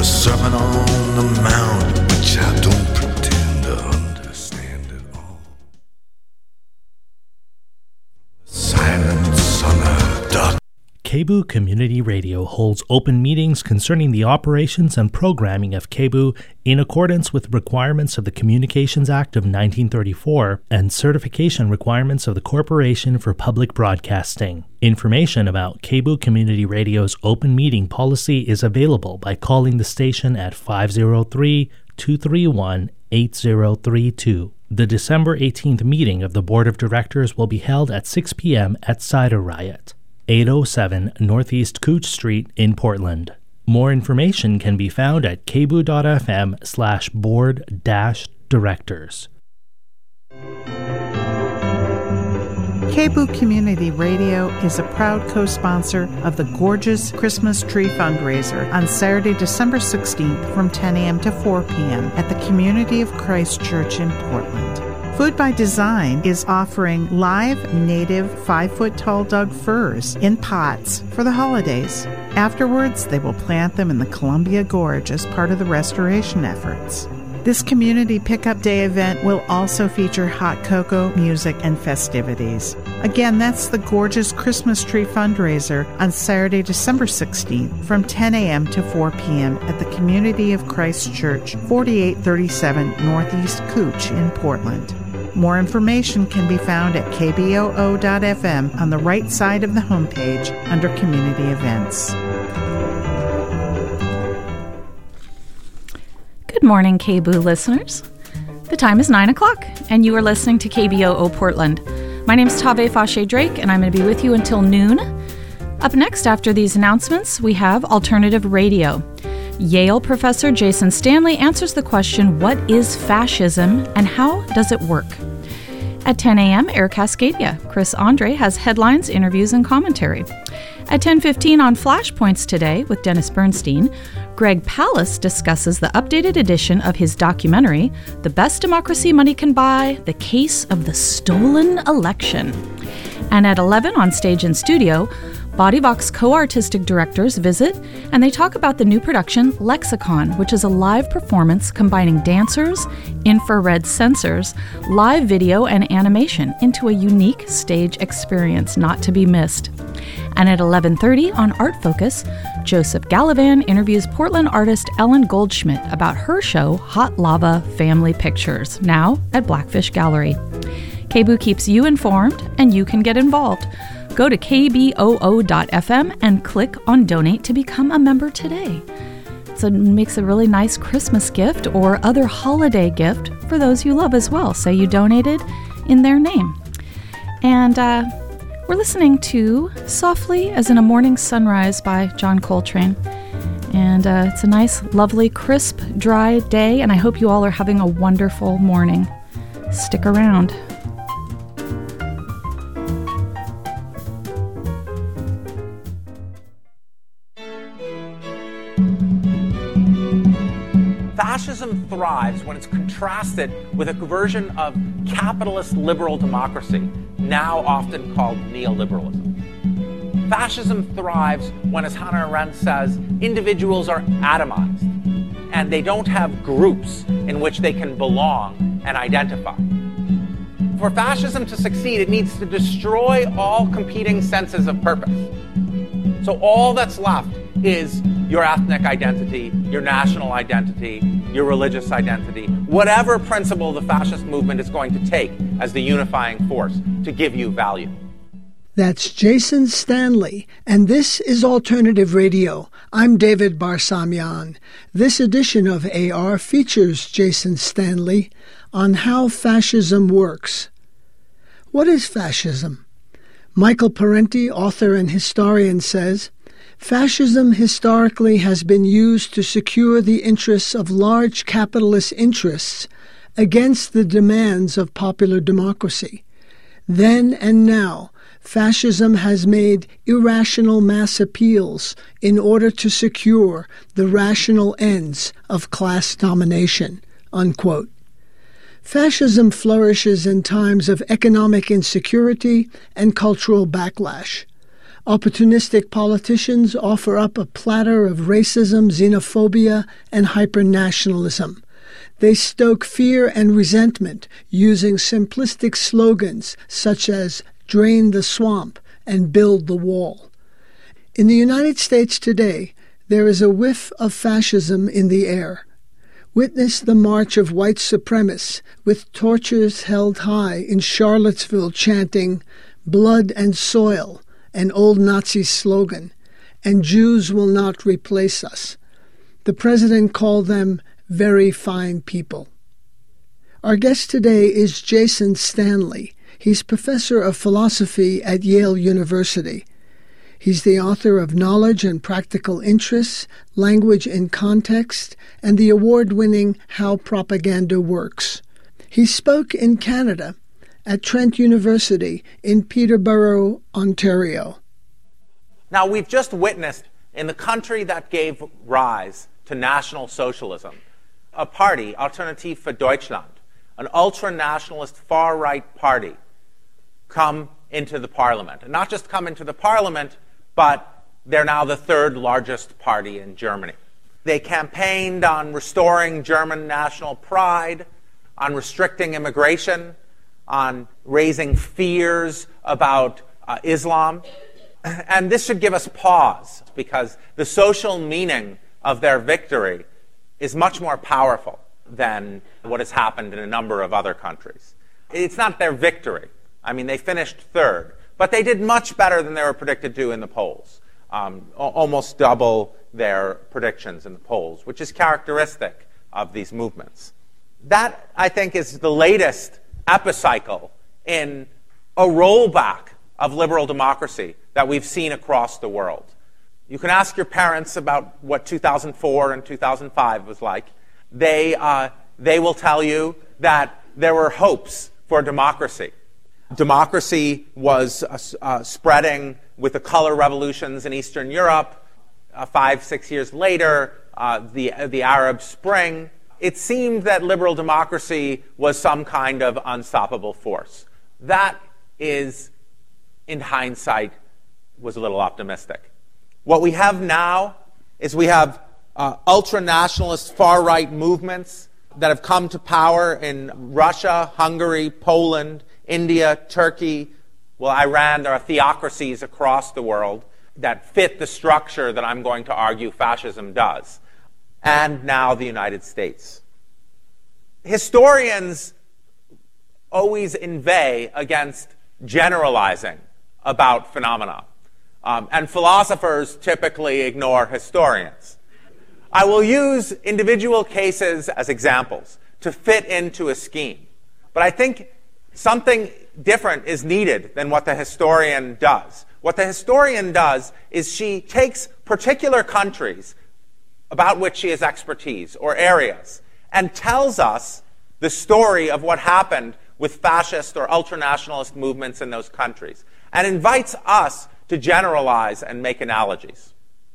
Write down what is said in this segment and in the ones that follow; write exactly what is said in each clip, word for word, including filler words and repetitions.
Sermon on the Mount, which I don't pretend to understand at all. Silence on a dark. K B U Community Radio holds open meetings concerning the operations and programming of K B U in accordance with requirements of the Communications Act of nineteen thirty-four and certification requirements of the Corporation for Public Broadcasting. Information about K B U Community Radio's open meeting policy is available by calling the station at five oh three, two three one, eight oh three two. The December eighteenth meeting of the Board of Directors will be held at six p.m. at Cider Riot, eight oh seven Northeast Cooch Street in Portland. More information can be found at kbu.fm slash board dash directors. K B U Community Radio is a proud co-sponsor of the Gorgeous Christmas Tree Fundraiser on Saturday, December sixteenth from ten a.m. to four p.m. at the Community of Christ Church in Portland. Food by Design is offering live, native, five-foot-tall Doug firs in pots for the holidays. Afterwards, they will plant them in the Columbia Gorge as part of the restoration efforts. This Community Pickup Day event will also feature hot cocoa, music, and festivities. Again, that's the Gorgeous Christmas Tree Fundraiser on Saturday, December sixteenth from ten a.m. to four p.m. at the Community of Christ Church, forty-eight thirty-seven Northeast Cooch in Portland. More information can be found at k b o o dot f m on the right side of the homepage under Community Events. Good morning, K B O listeners. The time is nine o'clock, and you are listening to K B O O Portland. My name is Tave Fauché-Drake, and I'm going to be with you until noon. Up next, after these announcements, we have Alternative Radio. Yale professor Jason Stanley answers the question, what is fascism and how does it work? At ten a.m., Air Cascadia, Chris Andre has headlines, interviews, and commentary. At ten fifteen on Flashpoints Today with Dennis Bernstein, Greg Pallas discusses the updated edition of his documentary, The Best Democracy Money Can Buy, The Case of the Stolen Election. And at eleven on Stage and Studio, BodyVox co-artistic directors visit and they talk about the new production Lexicon, which is a live performance combining dancers, infrared sensors, live video, and animation into a unique stage experience not to be missed. And at eleven thirty on Art Focus, Joseph Gallivan interviews Portland artist Ellen Goldschmidt about her show Hot Lava Family Pictures, now at Blackfish Gallery. K B O keeps you informed and you can get involved. Go to k b o o dot f m and click on Donate to become a member today. So it makes a really nice Christmas gift or other holiday gift for those you love as well. Say you donated in their name. And uh, we're listening to Softly as in a Morning Sunrise by John Coltrane. And uh, it's a nice, lovely, crisp, dry day, and I hope you all are having a wonderful morning. Stick around. Fascism thrives when it's contrasted with a version of capitalist liberal democracy, now often called neoliberalism. Fascism thrives when, as Hannah Arendt says, individuals are atomized, and they don't have groups in which they can belong and identify. For fascism to succeed, it needs to destroy all competing senses of purpose. So all that's left is your ethnic identity, your national identity, your religious identity, whatever principle the fascist movement is going to take as the unifying force to give you value. That's Jason Stanley, and this is Alternative Radio. I'm David Barsamian. This edition of A R features Jason Stanley on how fascism works. What is fascism? Michael Parenti, author and historian, says, fascism historically has been used to secure the interests of large capitalist interests against the demands of popular democracy. Then and now, fascism has made irrational mass appeals in order to secure the rational ends of class domination, unquote. Fascism flourishes in times of economic insecurity and cultural backlash. Opportunistic politicians offer up a platter of racism, xenophobia, and hypernationalism. They stoke fear and resentment using simplistic slogans such as "drain the swamp" and "build the wall." In the United States today, there is a whiff of fascism in the air. Witness the march of white supremacists with torches held high in Charlottesville chanting "Blood and Soil," an old Nazi slogan, and "Jews will not replace us." The president called them very fine people. Our guest today is Jason Stanley. He's professor of philosophy at Yale University. He's the author of Knowledge and Practical Interests, Language in Context, and the award-winning How Propaganda Works. He spoke in Canada at Trent University in Peterborough, Ontario. Now, we've just witnessed in the country that gave rise to National Socialism, a party, Alternative für Deutschland, an ultra-nationalist far-right party, come into the parliament. And not just come into the parliament, but they're now the third largest party in Germany. They campaigned on restoring German national pride, on restricting immigration, on raising fears about uh, Islam. And this should give us pause, because the social meaning of their victory is much more powerful than what has happened in a number of other countries. It's not their victory. I mean, they finished third, but they did much better than they were predicted to in the polls, um, almost double their predictions in the polls, which is characteristic of these movements. That, I think, is the latest epicycle in a rollback of liberal democracy that we've seen across the world. You can ask your parents about what two thousand four and two thousand five was like. They, uh, they will tell you that there were hopes for democracy. Democracy was uh, uh, spreading with the color revolutions in Eastern Europe. Uh, five, six years later, uh, the, uh, the Arab Spring. It seemed that liberal democracy was some kind of unstoppable force. That is, in hindsight, was a little optimistic. What we have now is we have uh, ultra-nationalist far-right movements that have come to power in Russia, Hungary, Poland, India, Turkey, well, Iran. There are theocracies across the world that fit the structure that I'm going to argue fascism does. And now the United States. Historians always inveigh against generalizing about phenomena. Um, and philosophers typically ignore historians. I will use individual cases as examples to fit into a scheme. But I think something different is needed than what the historian does. What the historian does is she takes particular countries about which she has expertise, or areas, and tells us the story of what happened with fascist or ultranationalist movements in those countries, and invites us to generalize and make analogies.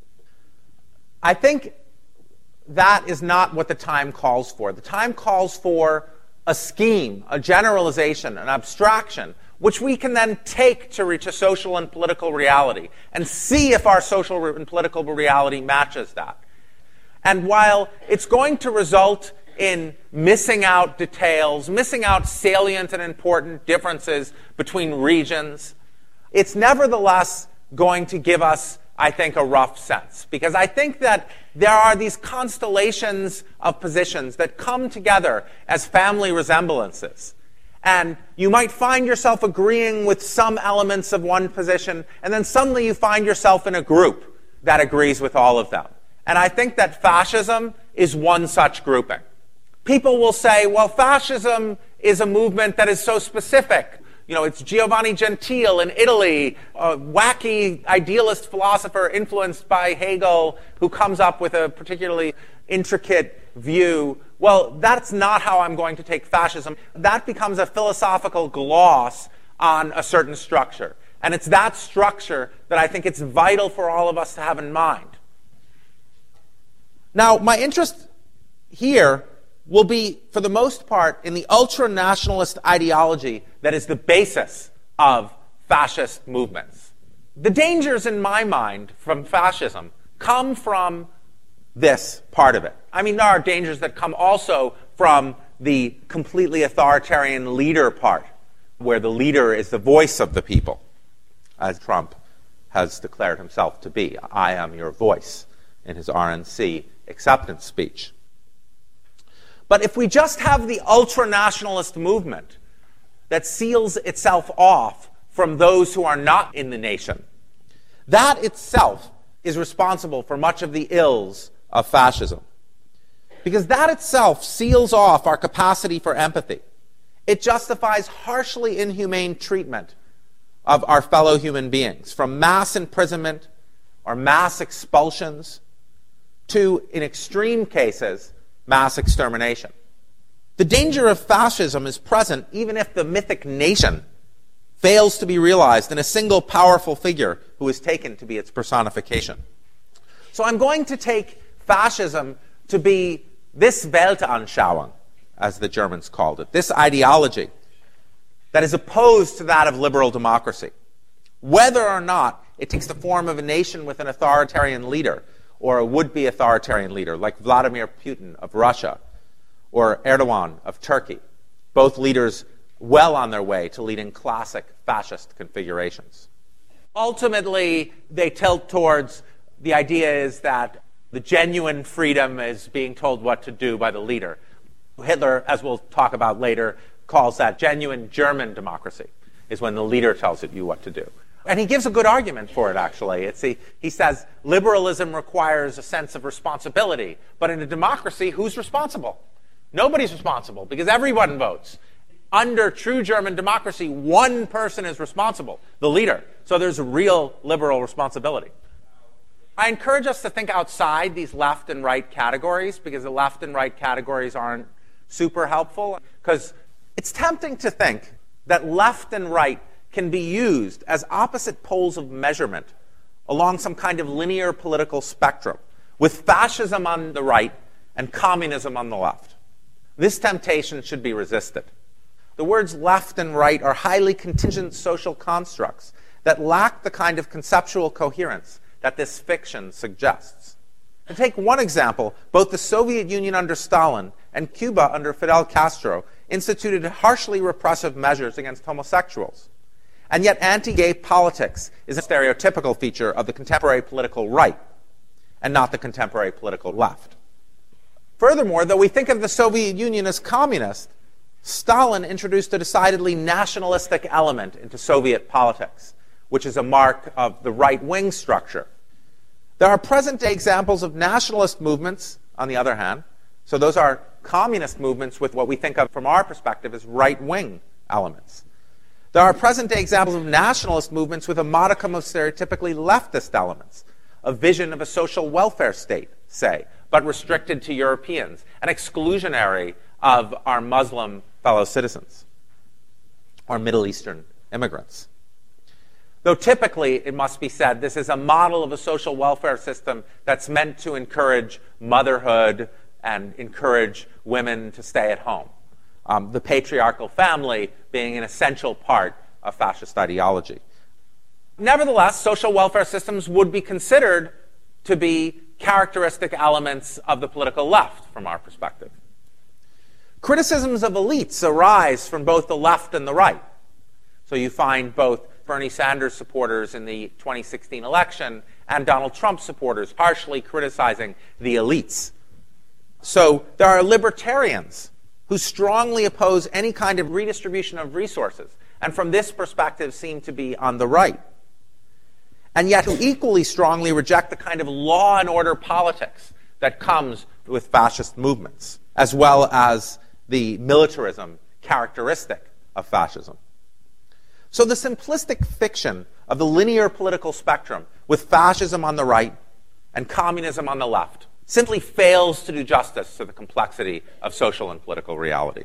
I think that is not what the time calls for. The time calls for a scheme, a generalization, an abstraction, which we can then take to reach a social and political reality and see if our social and political reality matches that. And while it's going to result in missing out details, missing out salient and important differences between regions, it's nevertheless going to give us, I think, a rough sense. Because I think that there are these constellations of positions that come together as family resemblances. And you might find yourself agreeing with some elements of one position, and then suddenly you find yourself in a group that agrees with all of them. And I think that fascism is one such grouping. People will say, well, fascism is a movement that is so specific. You know, it's Giovanni Gentile in Italy, a wacky idealist philosopher influenced by Hegel who comes up with a particularly intricate view. Well, that's not how I'm going to take fascism. That becomes a philosophical gloss on a certain structure. And it's that structure that I think it's vital for all of us to have in mind. Now, my interest here will be, for the most part, in the ultra-nationalist ideology that is the basis of fascist movements. The dangers, in my mind, from fascism come from this part of it. I mean, there are dangers that come also from the completely authoritarian leader part, where the leader is the voice of the people, as Trump has declared himself to be. I am your voice, in his R N C acceptance speech. But if we just have the ultra-nationalist movement that seals itself off from those who are not in the nation, that itself is responsible for much of the ills of fascism. Because that itself seals off our capacity for empathy. It justifies harshly inhumane treatment of our fellow human beings, from mass imprisonment or mass expulsions to, in extreme cases, mass extermination. The danger of fascism is present even if the mythic nation fails to be realized in a single powerful figure who is taken to be its personification. So I'm going to take fascism to be this Weltanschauung, as the Germans called it, this ideology that is opposed to that of liberal democracy. Whether or not it takes the form of a nation with an authoritarian leader, or a would-be authoritarian leader like Vladimir Putin of Russia, or Erdogan of Turkey, both leaders well on their way to leading classic fascist configurations. Ultimately, they tilt towards the idea is that the genuine freedom is being told what to do by the leader. Hitler, as we'll talk about later, calls that genuine German democracy, is when the leader tells you what to do. And he gives a good argument for it, actually. It's he, he says, liberalism requires a sense of responsibility, but in a democracy, who's responsible? Nobody's responsible, because everyone votes. Under true German democracy, one person is responsible, the leader. So there's a real liberal responsibility. I encourage us to think outside these left and right categories, because the left and right categories aren't super helpful. Because it's tempting to think that left and right can be used as opposite poles of measurement along some kind of linear political spectrum, with fascism on the right and communism on the left. This temptation should be resisted. The words left and right are highly contingent social constructs that lack the kind of conceptual coherence that this fiction suggests. To take one example, both the Soviet Union under Stalin and Cuba under Fidel Castro instituted harshly repressive measures against homosexuals. And yet anti-gay politics is a stereotypical feature of the contemporary political right, and not the contemporary political left. Furthermore, though we think of the Soviet Union as communist, Stalin introduced a decidedly nationalistic element into Soviet politics, which is a mark of the right-wing structure. There are present-day examples of nationalist movements, on the other hand. So those are communist movements with what we think of from our perspective as right-wing elements. There are present-day examples of nationalist movements with a modicum of stereotypically leftist elements, a vision of a social welfare state, say, but restricted to Europeans, and exclusionary of our Muslim fellow citizens or Middle Eastern immigrants. Though typically, it must be said, this is a model of a social welfare system that's meant to encourage motherhood and encourage women to stay at home. Um, the patriarchal family being an essential part of fascist ideology. Nevertheless, social welfare systems would be considered to be characteristic elements of the political left from our perspective. Criticisms of elites arise from both the left and the right. So you find both Bernie Sanders supporters in the twenty sixteen election and Donald Trump supporters harshly criticizing the elites. So there are libertarians who strongly oppose any kind of redistribution of resources, and from this perspective seem to be on the right. And yet who equally strongly reject the kind of law and order politics that comes with fascist movements, as well as the militarism characteristic of fascism. So the simplistic fiction of the linear political spectrum with fascism on the right and communism on the left simply fails to do justice to the complexity of social and political reality.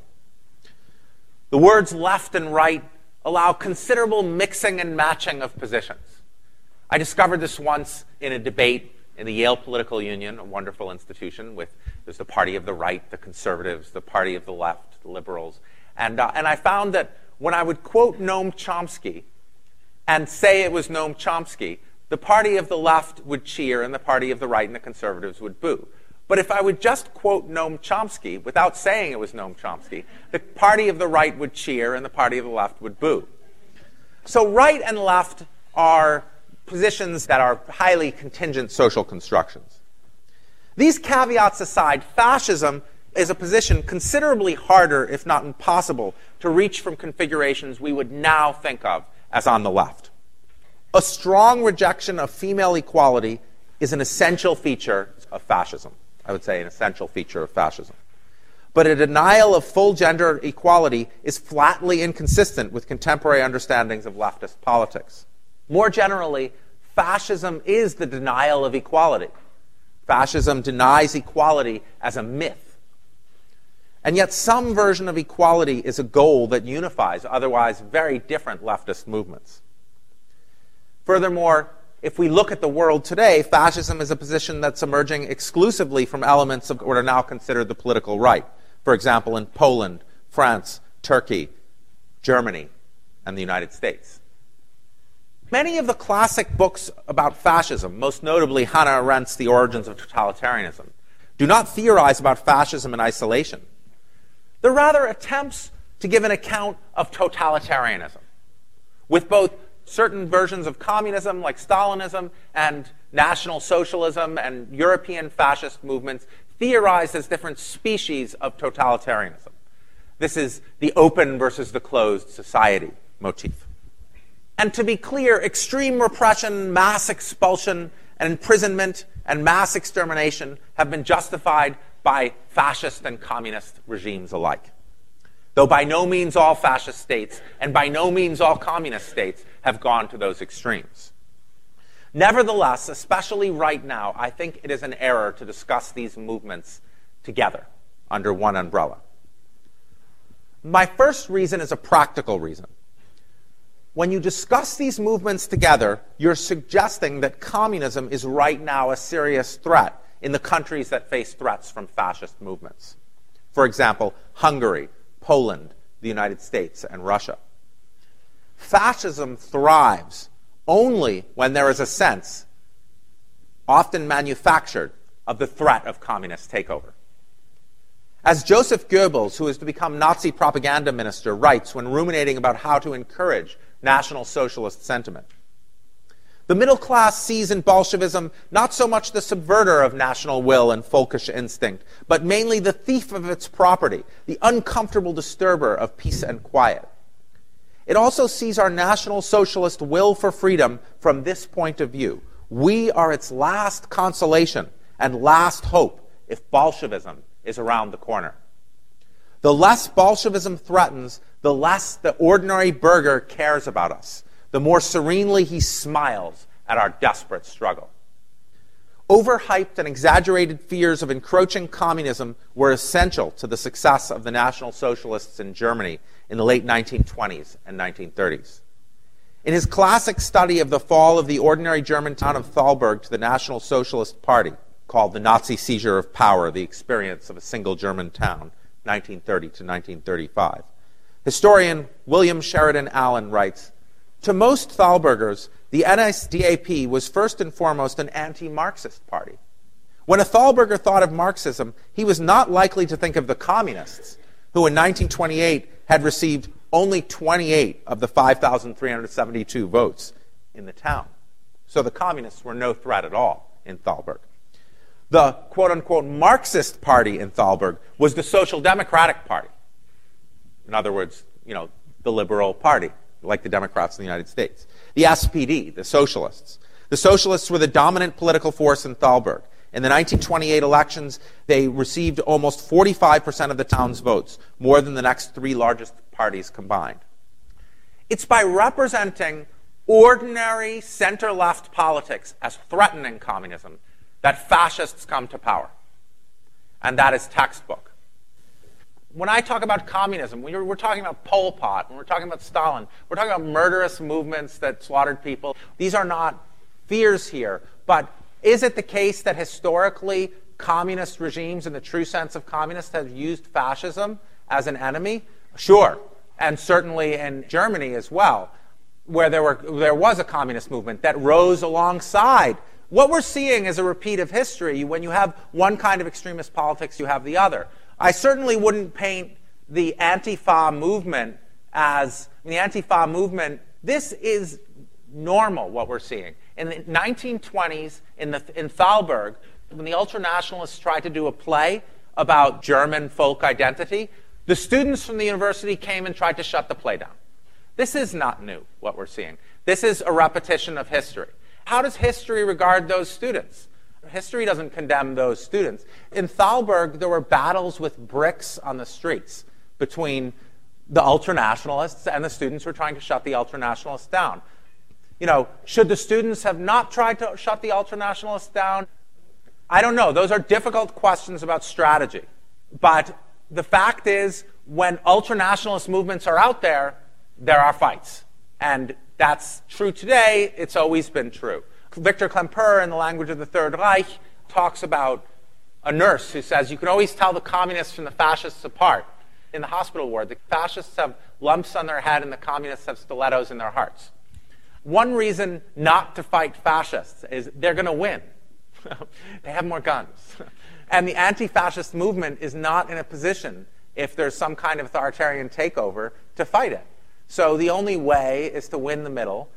The words left and right allow considerable mixing and matching of positions. I discovered this once in a debate in the Yale Political Union, a wonderful institution with there's the party of the right, the conservatives, the party of the left, the liberals. And, uh, and I found that when I would quote Noam Chomsky, and say it was Noam Chomsky, the party of the left would cheer and the party of the right and the conservatives would boo. But if I would just quote Noam Chomsky without saying it was Noam Chomsky, the party of the right would cheer and the party of the left would boo. So right and left are positions that are highly contingent social constructions. These caveats aside, fascism is a position considerably harder, if not impossible, to reach from configurations we would now think of as on the left. A strong rejection of female equality is an essential feature of fascism. I would say an essential feature of fascism. But a denial of full gender equality is flatly inconsistent with contemporary understandings of leftist politics. More generally, fascism is the denial of equality. Fascism denies equality as a myth. And yet some version of equality is a goal that unifies otherwise very different leftist movements. Furthermore, if we look at the world today, fascism is a position that's emerging exclusively from elements of what are now considered the political right. For example, in Poland, France, Turkey, Germany, and the United States. Many of the classic books about fascism, most notably Hannah Arendt's The Origins of Totalitarianism, do not theorize about fascism in isolation. They're rather attempts to give an account of totalitarianism, with both certain versions of communism like Stalinism and National Socialism and European fascist movements theorized as different species of totalitarianism. This is the open versus the closed society motif. And to be clear, extreme repression, mass expulsion, and imprisonment, and mass extermination have been justified by fascist and communist regimes alike. Though by no means all fascist states, and by no means all communist states, have gone to those extremes. Nevertheless, especially right now, I think it is an error to discuss these movements together under one umbrella. My first reason is a practical reason. When you discuss these movements together, you're suggesting that communism is right now a serious threat in the countries that face threats from fascist movements. For example, Hungary, Poland, the United States, and Russia. Fascism thrives only when there is a sense, often manufactured, of the threat of communist takeover. As Joseph Goebbels, who is to become Nazi propaganda minister, writes when ruminating about how to encourage National Socialist sentiment, the middle class sees in Bolshevism not so much the subverter of national will and folkish instinct, but mainly the thief of its property, the uncomfortable disturber of peace and quiet. It also sees our National Socialist will for freedom from this point of view. We are its last consolation and last hope if Bolshevism is around the corner. The less Bolshevism threatens, the less the ordinary burgher cares about us, the more serenely he smiles at our desperate struggle. Overhyped and exaggerated fears of encroaching communism were essential to the success of the National Socialists in Germany in the late nineteen twenties and nineteen thirties. In his classic study of the fall of the ordinary German town of Thalberg to the National Socialist Party, called The Nazi Seizure of Power, The Experience of a Single German Town, nineteen thirty to nineteen thirty-five, historian William Sheridan Allen writes, "To most Thalbergers, the N S D A P was first and foremost an anti-Marxist party. When a Thalberger thought of Marxism, he was not likely to think of the communists, who in nineteen twenty-eight had received only twenty-eight of the five thousand three hundred seventy-two votes in the town. So the communists were no threat at all in Thalberg. The quote-unquote Marxist party in Thalberg was the Social Democratic Party. In other words, you know, the liberal party, like the Democrats in the United States. The S P D, the Socialists. The Socialists were the dominant political force in Thalberg. In the nineteen twenty-eight elections, they received almost forty-five percent of the town's votes, more than the next three largest parties combined. It's by representing ordinary center-left politics as threatening communism that fascists come to power. And that is textbook. When I talk about communism, we're, we're talking about Pol Pot, when we're talking about Stalin, we're talking about murderous movements that slaughtered people. These are not fears here, but is it the case that historically communist regimes, in the true sense of communists, have used fascism as an enemy? Sure, and certainly in Germany as well. where there, were, there was a communist movement that rose alongside. What we're seeing is a repeat of history. When you have one kind of extremist politics, you have the other. I certainly wouldn't paint the Antifa movement as, I mean, the Antifa movement, this is normal, what we're seeing. In the nineteen twenties, in, the, in Thalberg, when the ultranationalists tried to do a play about German folk identity, the students from the university came and tried to shut the play down. This is not new, what we're seeing. This is a repetition of history. How does history regard those students? History doesn't condemn those students. In Thalberg, there were battles with bricks on the streets between the ultranationalists and the students who were trying to shut the ultranationalists down. You know, should the students have not tried to shut the ultranationalists down? I don't know. Those are difficult questions about strategy. But the fact is, when ultranationalist movements are out there, there are fights. And that's true today. It's always been true. Victor Klemperer, in The Language of the Third Reich, talks about a nurse who says, you can always tell the communists from the fascists apart. In the hospital ward, the fascists have lumps on their head and the communists have stilettos in their hearts. One reason not to fight fascists is they're going to win. They have more guns. And the anti-fascist movement is not in a position, if there's some kind of authoritarian takeover, to fight it. So the only way is to win the middle.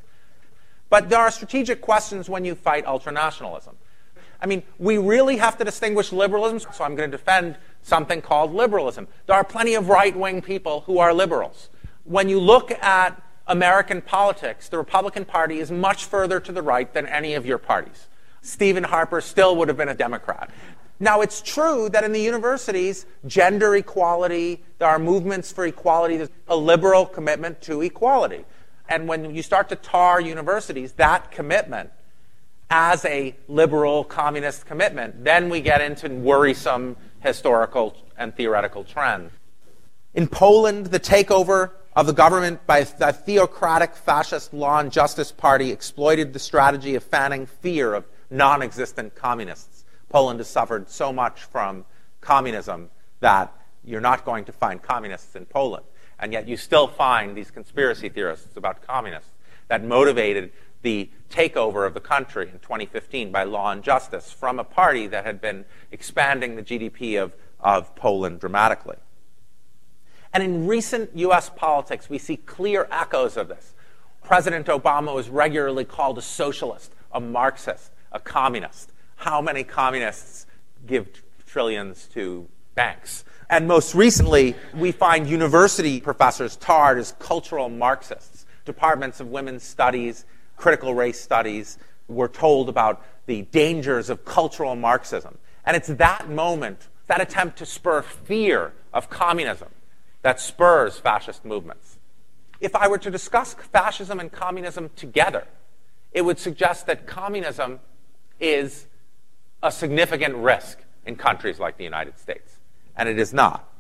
But there are strategic questions when you fight ultranationalism. I mean, we really have to distinguish liberalism, so I'm going to defend something called liberalism. There are plenty of right-wing people who are liberals. When you look at American politics, the Republican Party is much further to the right than any of your parties. Stephen Harper still would have been a Democrat. Now, it's true that in the universities, gender equality, there are movements for equality, there's a liberal commitment to equality. And when you start to tar universities, that commitment as a liberal communist commitment, then we get into worrisome historical and theoretical trends. In Poland, the takeover of the government by the theocratic fascist Law and Justice Party exploited the strategy of fanning fear of non-existent communists. Poland has suffered so much from communism that you're not going to find communists in Poland. And yet you still find these conspiracy theorists about communists that motivated the takeover of the country in twenty fifteen by Law and Justice from a party that had been expanding the G D P of, of Poland dramatically. And in recent U S politics, we see clear echoes of this. President Obama is regularly called a socialist, a Marxist, a communist. How many communists give trillions to banks? And most recently, we find university professors tarred as cultural Marxists. Departments of women's studies, critical race studies were told about the dangers of cultural Marxism. And it's that moment, that attempt to spur fear of communism, that spurs fascist movements. If I were to discuss fascism and communism together, it would suggest that communism is a significant risk in countries like the United States. And it is not.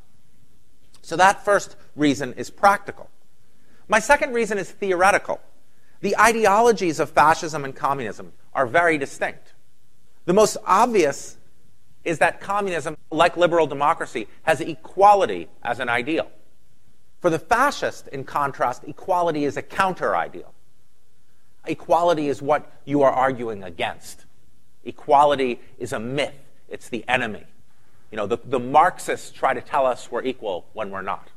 So that first reason is practical. My second reason is theoretical. The ideologies of fascism and communism are very distinct. The most obvious is that communism, like liberal democracy, has equality as an ideal. For the fascist, in contrast, equality is a counter-ideal. Equality is what you are arguing against. Equality is a myth. It's the enemy. You know, the, the Marxists try to tell us we're equal when we're not.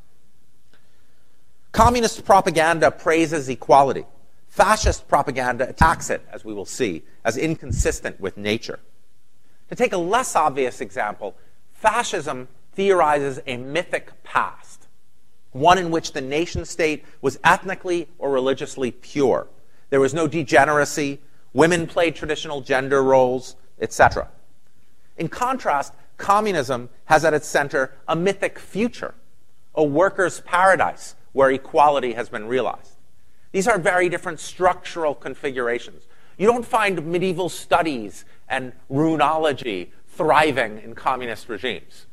Communist propaganda praises equality. Fascist propaganda attacks it, as we will see, as inconsistent with nature. To take a less obvious example, fascism theorizes a mythic past, one in which the nation-state was ethnically or religiously pure. There was no degeneracy, women played traditional gender roles, et cetera. In contrast, communism has at its center a mythic future, a workers' paradise where equality has been realized. These are very different structural configurations. You don't find medieval studies and runology thriving in communist regimes.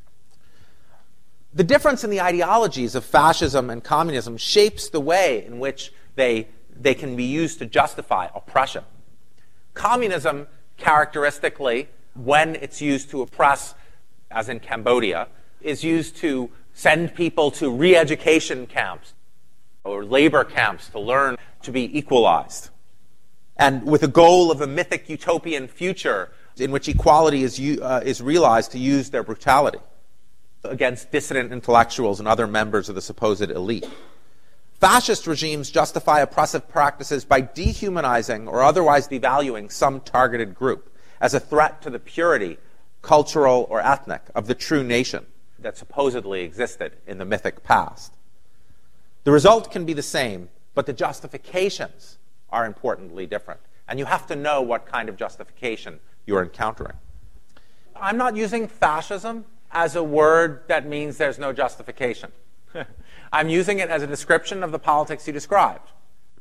The difference in the ideologies of fascism and communism shapes the way in which they, they can be used to justify oppression. Communism, characteristically, when it's used to oppress, as in Cambodia, is used to send people to re-education camps. or labor camps to learn to be equalized. And with a goal of a mythic utopian future in which equality is, uh, is realized to use their brutality against dissident intellectuals and other members of the supposed elite. Fascist regimes justify oppressive practices by dehumanizing or otherwise devaluing some targeted group as a threat to the purity, cultural or ethnic, of the true nation that supposedly existed in the mythic past. The result can be the same, but the justifications are importantly different. And you have to know what kind of justification you're encountering. I'm not using fascism as a word that means there's no justification. I'm using it as a description of the politics you described.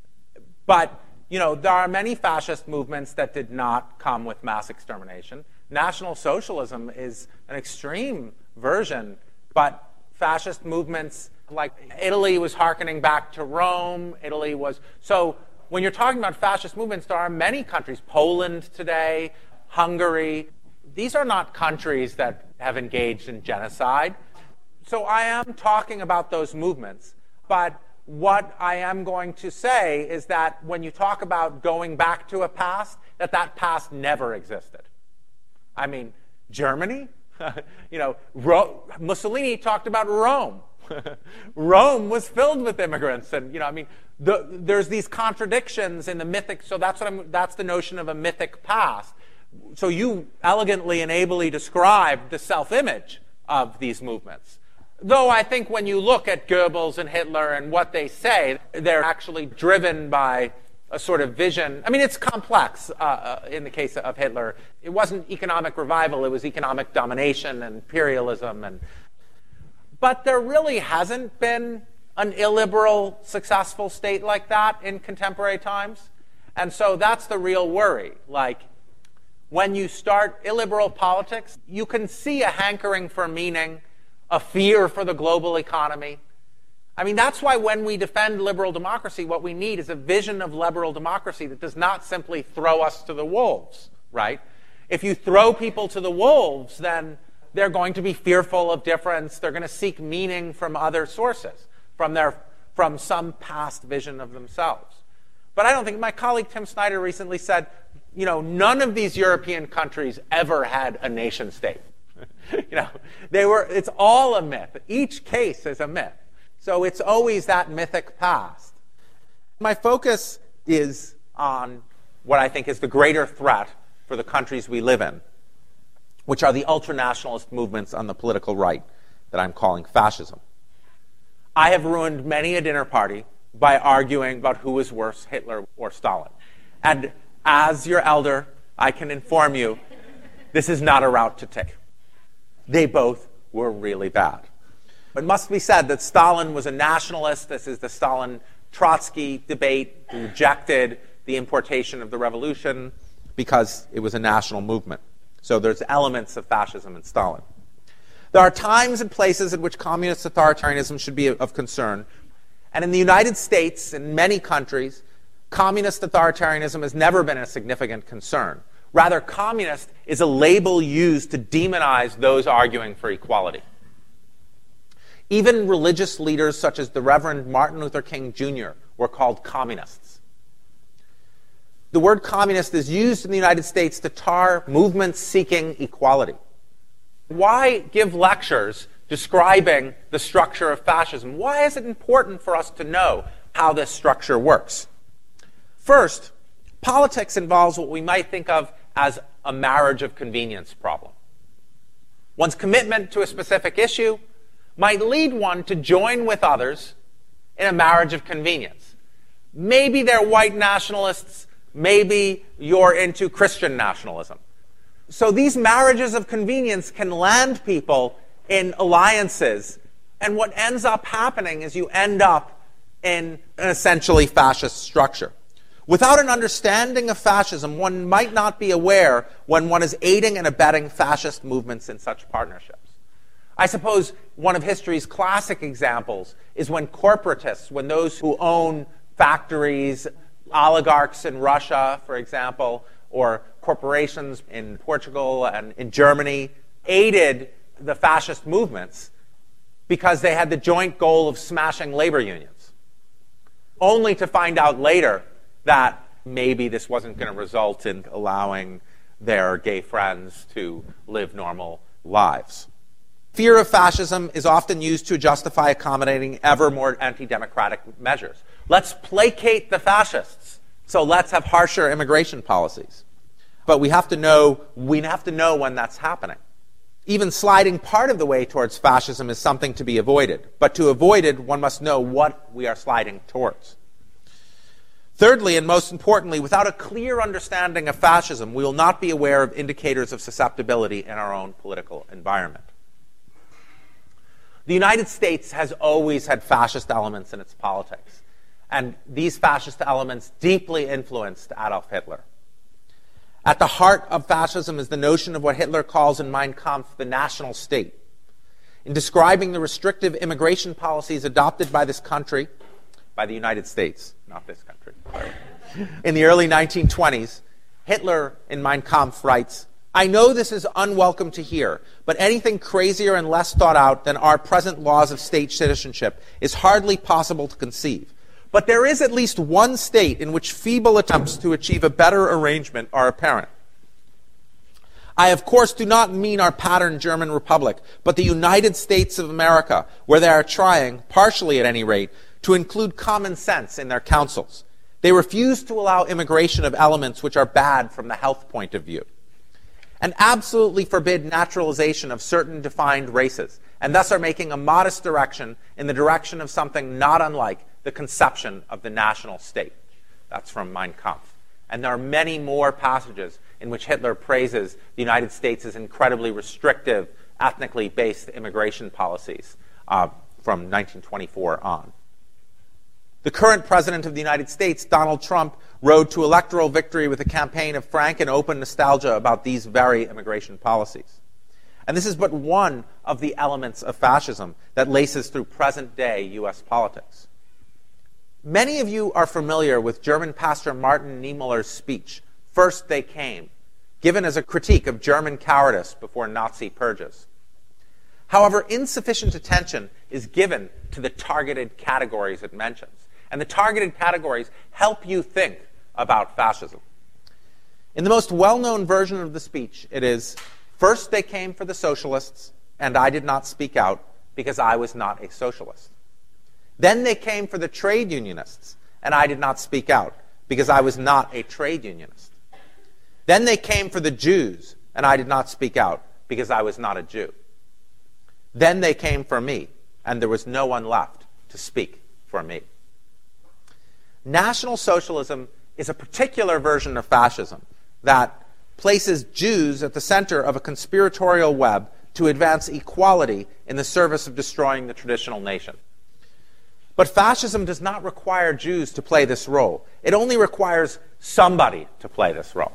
But, you know, there are many fascist movements that did not come with mass extermination. National Socialism is an extreme version, but fascist movements like Italy was hearkening back to Rome. Italy was... So when you're talking about fascist movements, there are many countries, Poland today, Hungary. These are not countries that have engaged in genocide. So I am talking about those movements, but what I am going to say is that when you talk about going back to a past, that that past never existed. I mean, Germany, you know, Ro- Mussolini talked about Rome. Rome was filled with immigrants, and you know, I mean, the, there's these contradictions in the mythic. So that's what I'm. That's the notion of a mythic past. So you elegantly and ably described the self-image of these movements. Though I think when you look at Goebbels and Hitler and what they say, they're actually driven by a sort of vision. I mean, it's complex uh, uh, in the case of Hitler. It wasn't economic revival, it was economic domination and imperialism. And, but there really hasn't been an illiberal, successful state like that in contemporary times. And so that's the real worry. Like, when you start illiberal politics, you can see a hankering for meaning, a fear for the global economy. I mean, that's why when we defend liberal democracy, what we need is a vision of liberal democracy that does not simply throw us to the wolves, right? If you throw people to the wolves, then they're going to be fearful of difference. They're going to seek meaning from other sources, from their, from some past vision of themselves. But I don't think, my colleague Tim Snyder recently said, you know, none of these European countries ever had a nation state. You know, they were, it's all a myth. Each case is a myth. So it's always that mythic past. My focus is on what I think is the greater threat for the countries we live in, which are the ultranationalist movements on the political right that I'm calling fascism. I have ruined many a dinner party by arguing about who was worse, Hitler or Stalin. And as your elder, I can inform you, this is not a route to take. They both were really bad. It must be said that Stalin was a nationalist. This is the Stalin-Trotsky debate, who rejected the importation of the revolution because it was a national movement. So there's elements of fascism in Stalin. There are times and places in which communist authoritarianism should be of concern. And in the United States, in many countries, communist authoritarianism has never been a significant concern. Rather, communist is a label used to demonize those arguing for equality. Even religious leaders such as the Reverend Martin Luther King Junior were called communists. The word communist is used in the United States to tar movements seeking equality. Why give lectures describing the structure of fascism? Why is it important for us to know how this structure works? First, politics involves what we might think of as a marriage of convenience problem. One's commitment to a specific issue might lead one to join with others in a marriage of convenience. Maybe they're white nationalists, maybe you're into Christian nationalism. So these marriages of convenience can land people in alliances, and what ends up happening is you end up in an essentially fascist structure. Without an understanding of fascism, one might not be aware when one is aiding and abetting fascist movements in such partnerships. I suppose one of history's classic examples is when corporatists, when those who own factories, oligarchs in Russia, for example, or corporations in Portugal and in Germany, aided the fascist movements because they had the joint goal of smashing labor unions. only to find out later that maybe this wasn't going to result in allowing their gay friends to live normal lives. Fear of fascism is often used to justify accommodating ever more anti-democratic measures. Let's placate the fascists, so let's have harsher immigration policies. But we have to know, we have to know when that's happening. Even sliding part of the way towards fascism is something to be avoided. But to avoid it, one must know what we are sliding towards. Thirdly, and most importantly, without a clear understanding of fascism, we will not be aware of indicators of susceptibility in our own political environment. The United States has always had fascist elements in its politics, and these fascist elements deeply influenced Adolf Hitler. At the heart of fascism is the notion of what Hitler calls in Mein Kampf the national state. In describing the restrictive immigration policies adopted by this country, by the United States, not this country, in the early nineteen twenties, Hitler in Mein Kampf writes, "I know this is unwelcome to hear, but anything crazier and less thought out than our present laws of state citizenship is hardly possible to conceive. But there is at least one state in which feeble attempts to achieve a better arrangement are apparent. I, of course, do not mean our pattern German Republic, but the United States of America, where they are trying, partially at any rate, to include common sense in their councils. They refuse to allow immigration of elements which are bad from the health point of view, and absolutely forbid naturalization of certain defined races, and thus are making a modest direction in the direction of something not unlike the conception of the national state." That's from Mein Kampf. And there are many more passages in which Hitler praises the United States' incredibly restrictive, ethnically based immigration policies uh, from nineteen twenty-four on. The current president of the United States, Donald Trump, rode to electoral victory with a campaign of frank and open nostalgia about these very immigration policies. And this is but one of the elements of fascism that laces through present-day U S politics. Many of you are familiar with German pastor Martin Niemöller's speech, "First They Came," given as a critique of German cowardice before Nazi purges. However, insufficient attention is given to the targeted categories it mentions. And the targeted categories help you think about fascism. In the most well-known version of the speech, it is, "First they came for the socialists, and I did not speak out because I was not a socialist. Then they came for the trade unionists, and I did not speak out because I was not a trade unionist. Then they came for the Jews, and I did not speak out because I was not a Jew. Then they came for me, and there was no one left to speak for me." National Socialism is a particular version of fascism that places Jews at the center of a conspiratorial web to advance equality in the service of destroying the traditional nation. But fascism does not require Jews to play this role. It only requires somebody to play this role.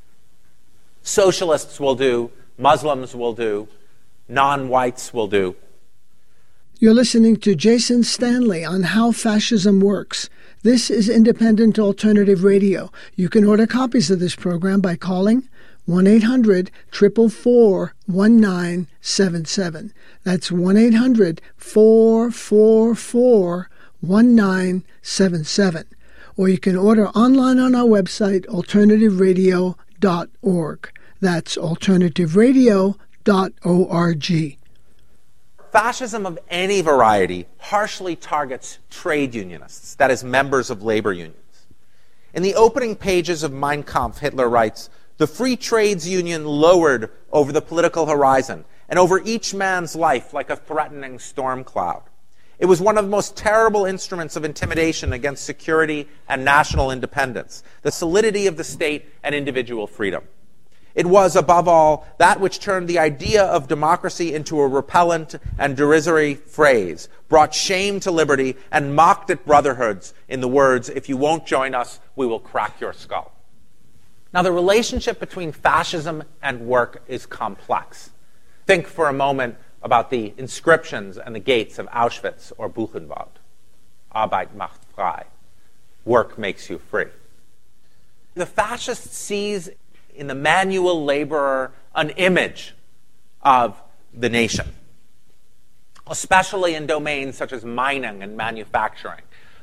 Socialists will do, Muslims will do, non-whites will do. You're listening to Jason Stanley on How Fascism Works. This is Independent Alternative Radio. You can order copies of this program by calling one eight hundred, four four four, one nine seven seven. That's one eight hundred, four four four, one nine seven seven. Or you can order online on our website, alternative radio dot org. That's alternative radio dot org. Fascism of any variety harshly targets trade unionists, that is, members of labor unions. In the opening pages of Mein Kampf, Hitler writes, "The Free Trades Union lowered over the political horizon and over each man's life like a threatening storm cloud. It was one of the most terrible instruments of intimidation against security and national independence, the solidity of the state and individual freedom. It was, above all, that which turned the idea of democracy into a repellent and derisory phrase, brought shame to liberty, and mocked at brotherhoods in the words, 'If you won't join us, we will crack your skull.'" Now, the relationship between fascism and work is complex. Think for a moment about the inscriptions and the gates of Auschwitz or Buchenwald. Arbeit macht frei. Work makes you free. The fascist sees in the manual laborer an image of the nation, especially in domains such as mining and manufacturing.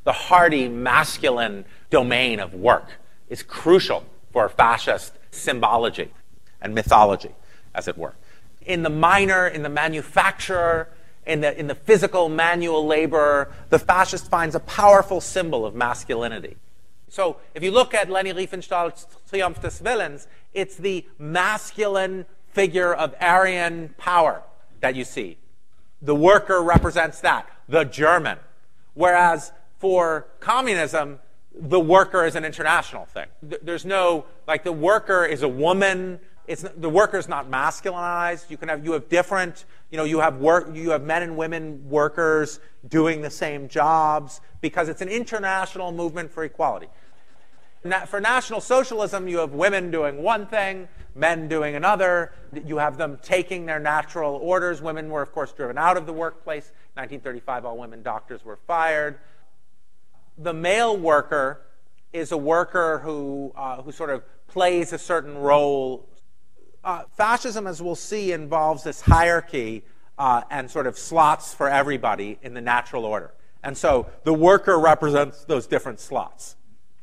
the hardy masculine domain of work is crucial for fascist symbology and mythology, as it were. In the miner, in the manufacturer, in the, in the physical manual labor, the fascist finds a powerful symbol of masculinity. So if you look at Leni Riefenstahl's Triumph des Willens, it's the masculine figure of Aryan power that you see. The worker represents that, the German. Whereas for communism, the worker is an international thing. There's no, like the worker is a woman. It's, the worker is not masculinized. You can have, you have different, you know, you have work, you have men and women workers doing the same jobs because it's an international movement for equality. For National Socialism, you have women doing one thing, men doing another. You have them taking their natural orders. Women were, of course, driven out of the workplace. nineteen thirty-five, all women doctors were fired. The male worker is a worker who, uh, who sort of plays a certain role. Uh, fascism, as we'll see, involves this hierarchy uh, and sort of slots for everybody in the natural order. And so the worker represents those different slots.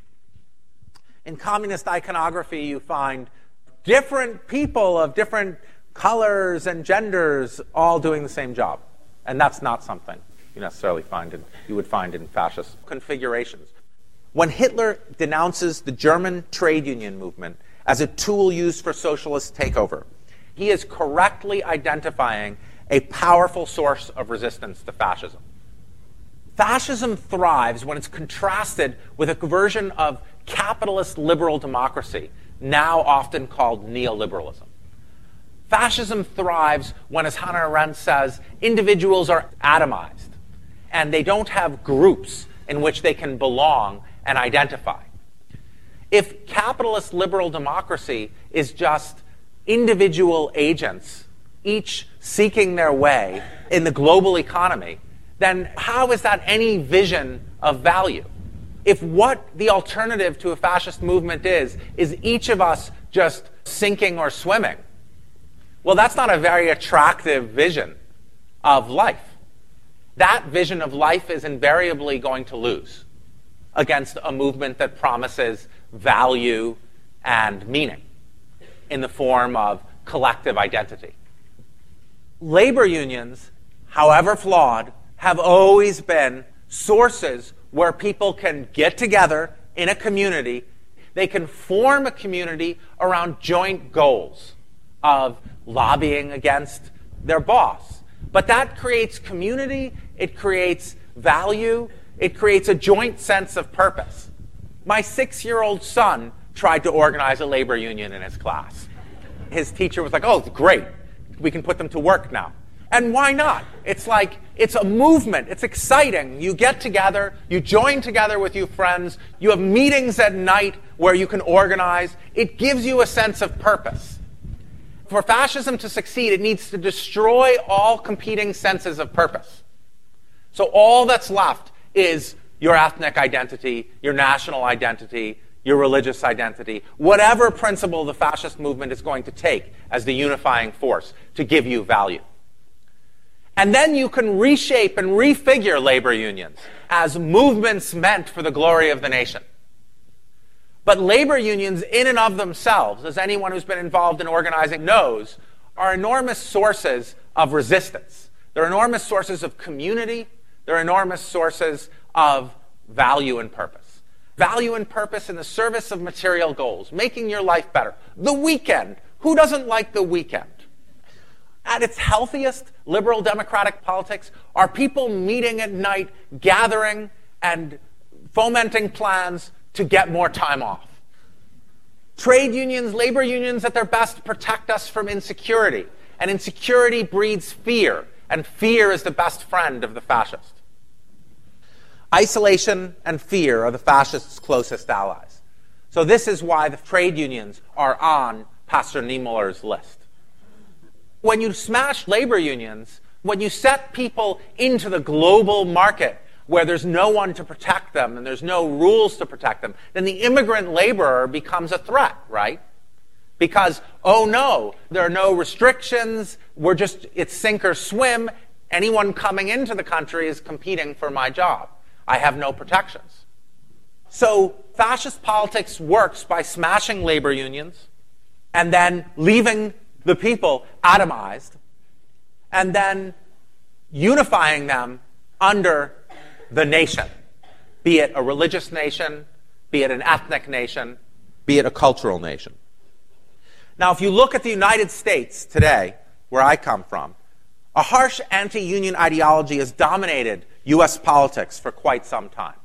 In communist iconography, you find different people of different colors and genders all doing the same job. And that's not something you necessarily find in, you would find in fascist configurations. When Hitler denounces the German trade union movement as a tool used for socialist takeover, he is correctly identifying a powerful source of resistance to fascism. Fascism thrives when it's contrasted with a version of capitalist liberal democracy, now often called neoliberalism. Fascism thrives when, as Hannah Arendt says, individuals are atomized and they don't have groups in which they can belong and identify. If capitalist liberal democracy is just individual agents, each seeking their way in the global economy, then how is that any vision of value? If what the alternative to a fascist movement is, is each of us just sinking or swimming, well, that's not a very attractive vision of life. That vision of life is invariably going to lose against a movement that promises value and meaning in the form of collective identity. Labor unions, however flawed, have always been sources where people can get together in a community. They can form a community around joint goals of lobbying against their boss. But that creates community, it creates value, it creates a joint sense of purpose. My six-year-old son tried to organize a labor union in his class. His teacher was like, oh, great, we can put them to work now. And why not? It's like, it's a movement. It's exciting. You get together, you join together with your friends, you have meetings at night where you can organize. It gives you a sense of purpose. For fascism to succeed, it needs to destroy all competing senses of purpose. So all that's left is your ethnic identity, your national identity, your religious identity, whatever principle the fascist movement is going to take as the unifying force to give you value. And then you can reshape and refigure labor unions as movements meant for the glory of the nation. But labor unions in and of themselves, as anyone who's been involved in organizing knows, are enormous sources of resistance. They're enormous sources of community. They're enormous sources of value and purpose. Value and purpose in the service of material goals, making your life better. The weekend. Who doesn't like the weekend? At its healthiest, liberal democratic politics are people meeting at night, gathering and fomenting plans to get more time off. Trade unions, labor unions at their best protect us from insecurity. And insecurity breeds fear, and fear is the best friend of the fascist. Isolation and fear are the fascists' closest allies. So this is why the trade unions are on Pastor Niemöller's list. When you smash labor unions, when you set people into the global market where there's no one to protect them and there's no rules to protect them, then the immigrant laborer becomes a threat, right? Because, oh no, there are no restrictions, we're just, it's sink or swim, anyone coming into the country is competing for my job. I have no protections. So fascist politics works by smashing labor unions and then leaving the people atomized and then unifying them under the nation, be it a religious nation, be it an ethnic nation, be it a cultural nation. Now, if you look at the United States today, where I come from, a harsh anti-union ideology has dominated U S politics for quite some time.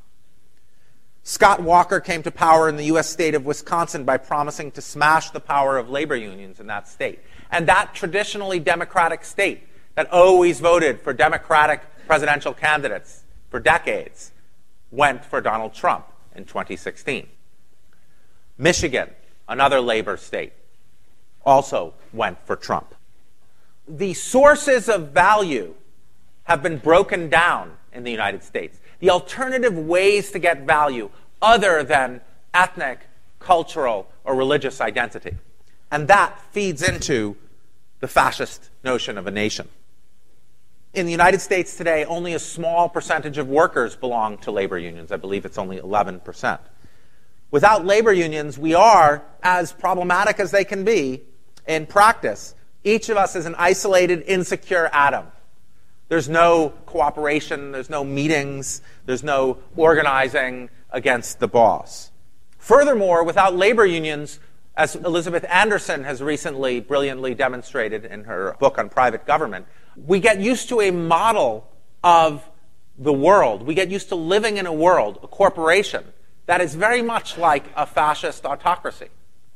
Scott Walker came to power in the U S state of Wisconsin by promising to smash the power of labor unions in that state. And that traditionally democratic state that always voted for Democratic presidential candidates for decades went for Donald Trump in twenty sixteen. Michigan, another labor state, also went for Trump. The sources of value have been broken down in the United States. The alternative ways to get value other than ethnic, cultural, or religious identity. And that feeds into the fascist notion of a nation. In the United States today, only a small percentage of workers belong to labor unions. I believe it's only eleven percent. Without labor unions, we are, as problematic as they can be in practice, each of us is an isolated, insecure atom. There's no cooperation, there's no meetings, there's no organizing against the boss. Furthermore, without labor unions, as Elizabeth Anderson has recently brilliantly demonstrated in her book on private government, we get used to a model of the world. We get used to living in a world, a corporation, that is very much like a fascist autocracy.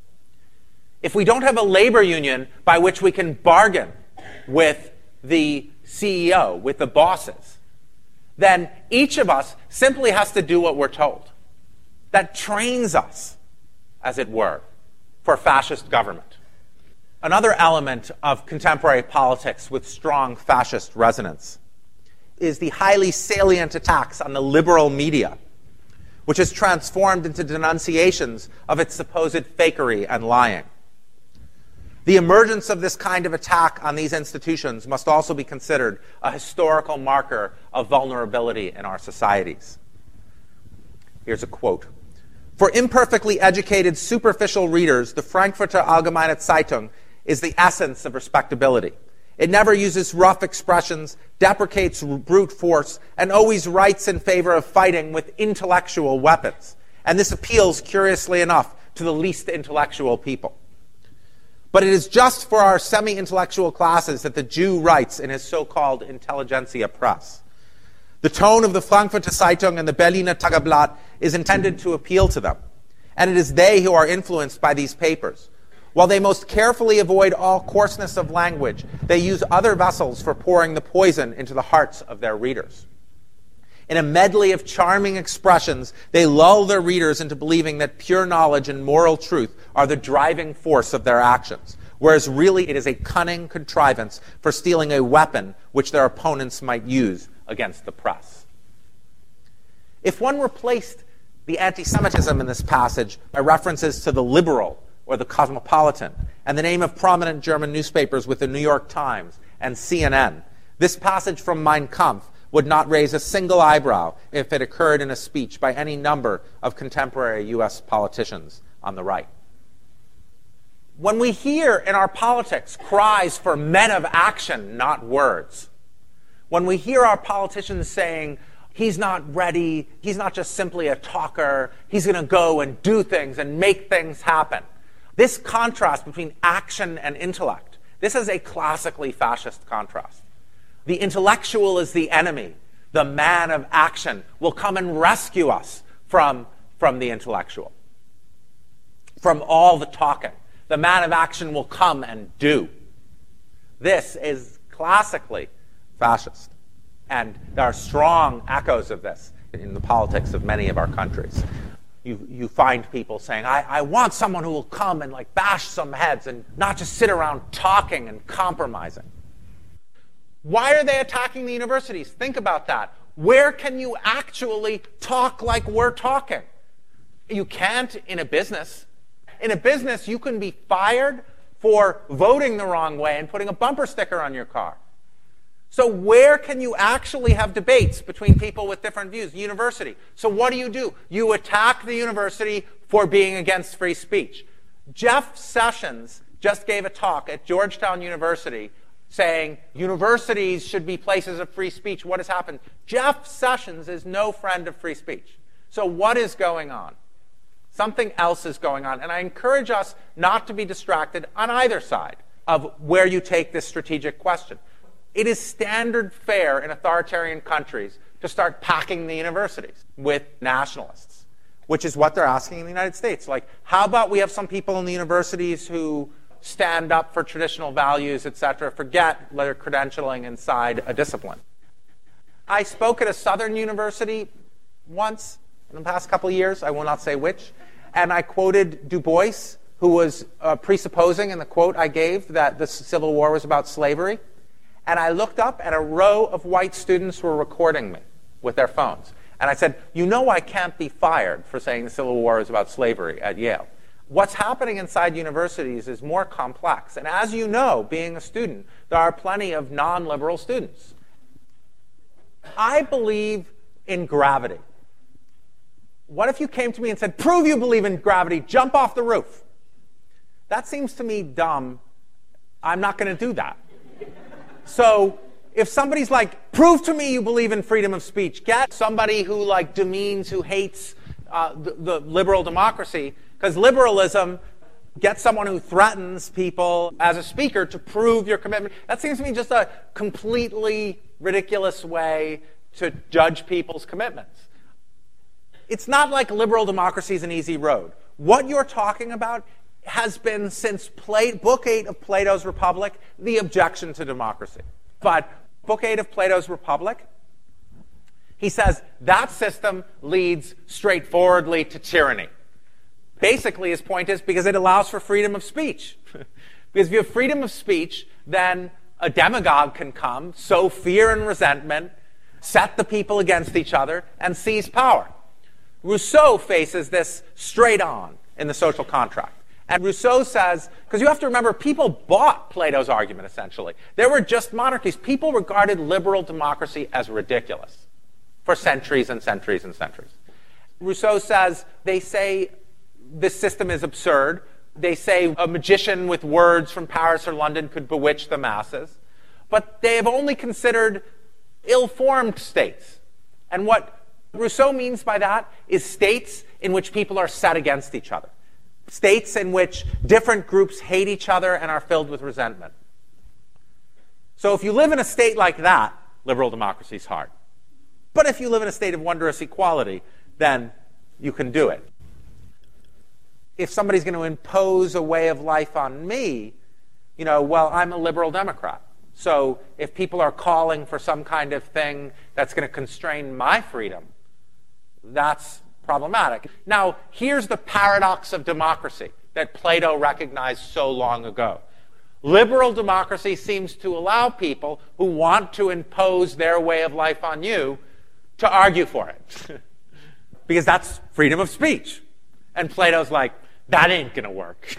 If we don't have a labor union by which we can bargain with the C E O, with the bosses, then each of us simply has to do what we're told. That trains us, as it were, for fascist government. Another element of contemporary politics with strong fascist resonance is the highly salient attacks on the liberal media, which has transformed into denunciations of its supposed fakery and lying. The emergence of this kind of attack on these institutions must also be considered a historical marker of vulnerability in our societies. Here's a quote. For imperfectly educated, superficial readers, the Frankfurter Allgemeine Zeitung is the essence of respectability. It never uses rough expressions, deprecates brute force, and always writes in favor of fighting with intellectual weapons. And this appeals, curiously enough, to the least intellectual people. But it is just for our semi-intellectual classes that the Jew writes in his so-called intelligentsia press. The tone of the Frankfurter Zeitung and the Berliner Tageblatt is intended to appeal to them. And it is they who are influenced by these papers. While they most carefully avoid all coarseness of language, they use other vessels for pouring the poison into the hearts of their readers. In a medley of charming expressions, they lull their readers into believing that pure knowledge and moral truth are the driving force of their actions, whereas really it is a cunning contrivance for stealing a weapon which their opponents might use against the press. If one replaced the anti-Semitism in this passage by references to the liberal or the cosmopolitan and the name of prominent German newspapers with the New York Times and C N N, this passage from Mein Kampf would not raise a single eyebrow if it occurred in a speech by any number of contemporary U S politicians on the right. When we hear in our politics cries for men of action, not words, when we hear our politicians saying, he's not ready, he's not just simply a talker, he's going to go and do things and make things happen, this contrast between action and intellect, this is a classically fascist contrast. The intellectual is the enemy. The man of action will come and rescue us from, from the intellectual, from all the talking. The man of action will come and do. This is classically fascist. And there are strong echoes of this in the politics of many of our countries. You, you find people saying, I, I want someone who will come and like bash some heads and not just sit around talking and compromising. Why are they attacking the universities? Think about that. Where can you actually talk like we're talking? You can't in a business. In a business, you can be fired for voting the wrong way and putting a bumper sticker on your car. So where can you actually have debates between people with different views? University. So what do you do? You attack the university for being against free speech. Jeff Sessions just gave a talk at Georgetown University saying universities should be places of free speech. What has happened? Jeff Sessions is no friend of free speech. So what is going on? Something else is going on. And I encourage us not to be distracted on either side of where you take this strategic question. It is standard fare in authoritarian countries to start packing the universities with nationalists, which is what they're asking in the United States. Like, how about we have some people in the universities who stand up for traditional values, et cetera, forget their credentialing inside a discipline. I spoke at a Southern university once in the past couple of years, I will not say which, and I quoted Du Bois, who was uh, presupposing in the quote I gave that the Civil War was about slavery. And I looked up, and a row of white students were recording me with their phones. And I said, you know I can't be fired for saying the Civil War is about slavery at Yale. What's happening inside universities is more complex. And as you know, being a student, there are plenty of non-liberal students. I believe in gravity. What if you came to me and said, prove you believe in gravity, jump off the roof? That seems to me dumb. I'm not going to do that. So if somebody's like, prove to me you believe in freedom of speech, get somebody who like demeans, who hates uh, the, the liberal democracy, because liberalism gets someone who threatens people as a speaker to prove your commitment. That seems to me just a completely ridiculous way to judge people's commitments. It's not like liberal democracy is an easy road. What you're talking about has been since Pla- Book eight of Plato's Republic, the objection to democracy. But Book eight of Plato's Republic, he says that system leads straightforwardly to tyranny. Basically, his point is because it allows for freedom of speech. Because if you have freedom of speech, then a demagogue can come, sow fear and resentment, set the people against each other, and seize power. Rousseau faces this straight on in The Social Contract. And Rousseau says, because you have to remember, people bought Plato's argument, essentially. There were just monarchies. People regarded liberal democracy as ridiculous for centuries and centuries and centuries. Rousseau says, they say this system is absurd. They say a magician with words from Paris or London could bewitch the masses. But they have only considered ill-formed states. And what Rousseau means by that is states in which people are set against each other. States in which different groups hate each other and are filled with resentment. So if you live in a state like that, liberal democracy is hard. But if you live in a state of wondrous equality, then you can do it. If somebody's going to impose a way of life on me, you know, well, I'm a liberal Democrat. So if people are calling for some kind of thing that's going to constrain my freedom, that's problematic. Now, here's the paradox of democracy that Plato recognized so long ago. Liberal democracy seems to allow people who want to impose their way of life on you to argue for it. Because that's freedom of speech. And Plato's like, that ain't going to work.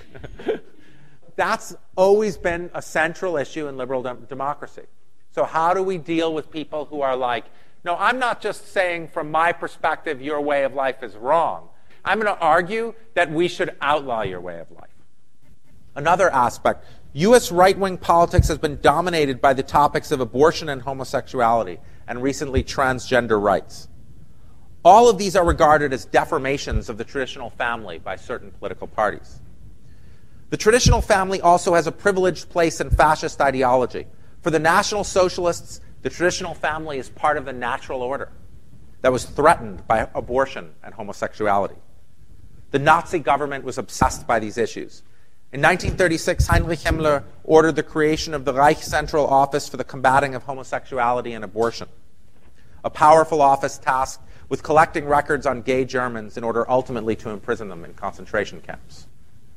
That's always been a central issue in liberal de- democracy. So how do we deal with people who are like, no, I'm not just saying from my perspective your way of life is wrong. I'm going to argue that we should outlaw your way of life. Another aspect, U S right-wing politics has been dominated by the topics of abortion and homosexuality, and recently transgender rights. All of these are regarded as deformations of the traditional family by certain political parties. The traditional family also has a privileged place in fascist ideology. For the National Socialists, the traditional family is part of the natural order that was threatened by abortion and homosexuality. The Nazi government was obsessed by these issues. In nineteen thirty-six, Heinrich Himmler ordered the creation of the Reich Central Office for the Combating of Homosexuality and Abortion, a powerful office tasked with collecting records on gay Germans in order ultimately to imprison them in concentration camps.